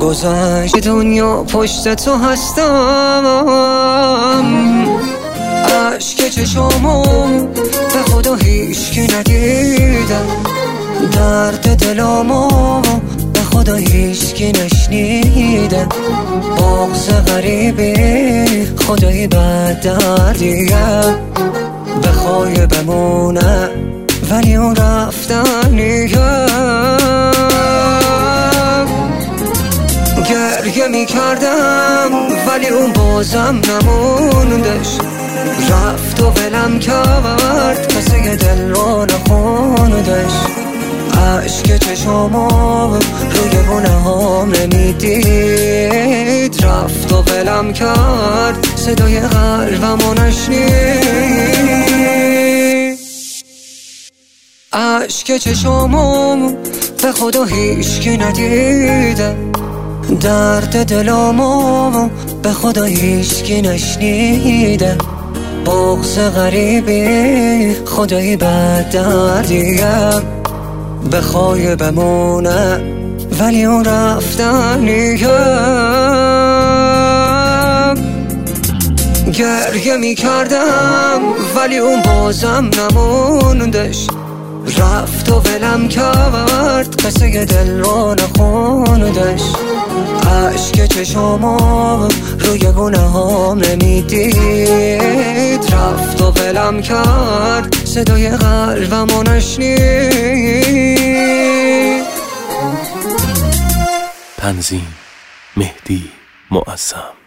گذشت دنیا پشت تو هستم، عشق چشامو به خدا هیچکی ندیدم، درد دلامو به خدا هیچکی نشنیده، بغض غریبی خدایی بد دردیم، بخوای بمونه ولی اون رفتنیه. گریه میکردم ولی اون بازم نموندش، رفت و ولم کرد کسی دل رو نخوندش، عشق چشامو روی گونه هم نمیدید، رفت و ولم کرد صدای قلبمو نشنید. عشق چشامو به خدا هیچکی ندیده، درد دلامو به خدا هیچکی نشنیده، بغض غریبی خدایی بد دردیم، بخوای بمونه ولی اون رفتنیه. گریه میکردم ولی اون بازم نموندش، رفت و ولم کرد کسی دل رو نخوندش، عشق چشامو روی گونه هم نمیدید، رفت و ولم کرد صدای قلبمو نشنید. تنظیم مهدی معظم.